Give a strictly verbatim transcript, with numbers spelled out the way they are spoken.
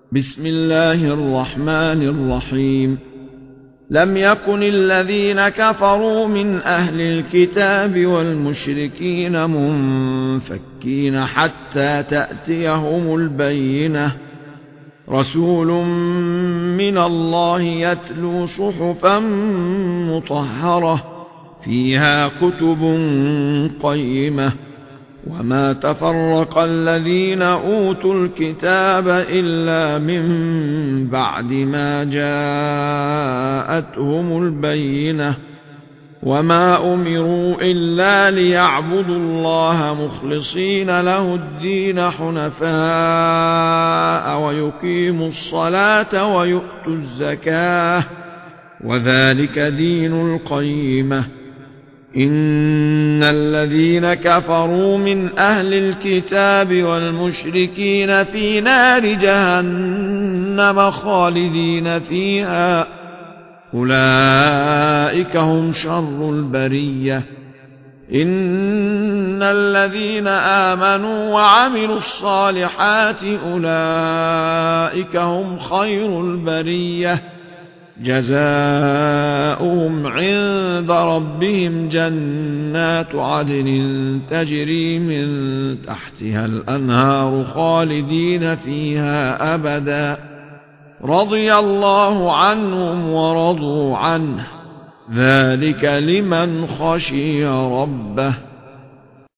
بسم الله الرحمن الرحيم. لم يكن الذين كفروا من أهل الكتاب والمشركين منفكين حتى تأتيهم البينة، رسول من الله يتلو صحفا مطهرة فيها كتب قيمة، وما تفرق الذين أوتوا الكتاب إلا من بعد ما جاءتهم البينة، وما أمروا إلا ليعبدوا الله مخلصين له الدين حنفاء ويقيموا الصلاة ويؤتوا الزكاة، وذلك دين القيمة. إن الذين كفروا من أهل الكتاب والمشركين في نار جهنم خالدين فيها، أولئك هم شر البرية. إن الذين آمنوا وعملوا الصالحات أولئك هم خير البرية، جزاؤهم عند ربهم جنات عدن تجري من تحتها الأنهار خالدين فيها أبدا، رضي الله عنهم ورضوا عنه، ذلك لمن خشي ربه.